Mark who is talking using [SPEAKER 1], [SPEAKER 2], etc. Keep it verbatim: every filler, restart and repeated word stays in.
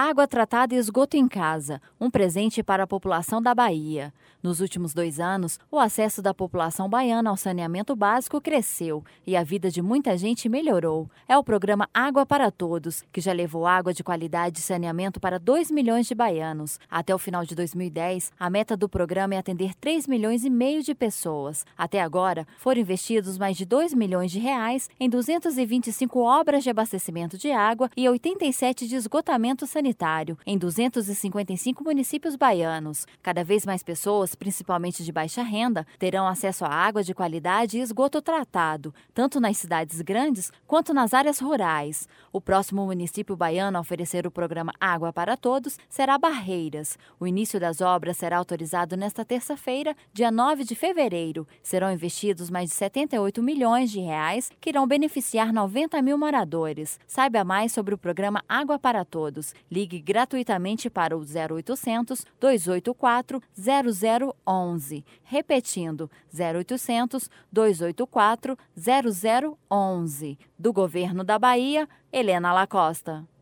[SPEAKER 1] Água tratada e esgoto em casa, um presente para a população da Bahia. Nos últimos dois anos, o acesso da população baiana ao saneamento básico cresceu e a vida de muita gente melhorou. É o programa Água para Todos, que já levou água de qualidade e saneamento para dois milhões de baianos. Até o final de dois mil e dez, a meta do programa é atender três milhões e meio de pessoas. Até agora, foram investidos mais de dois milhões de reais em duzentas e vinte e cinco obras de abastecimento de água e oitenta e sete de esgotamento sanitário, em duzentos e cinquenta e cinco municípios baianos. Cada vez mais pessoas, principalmente de baixa renda, terão acesso a água de qualidade e esgoto tratado, tanto nas cidades grandes quanto nas áreas rurais. O próximo município baiano a oferecer o programa Água para Todos será Barreiras. O início das obras será autorizado nesta terça-feira, dia nove de fevereiro. Serão investidos mais de setenta e oito milhões de reais, que irão beneficiar noventa mil moradores. Saiba mais sobre o programa Água para Todos. Ligue gratuitamente para o zero oitocentos, dois oito quatro, zero zero onze. Repetindo, zero oitocentos, dois oito quatro, zero zero onze. Do Governo da Bahia, Helena Lacosta.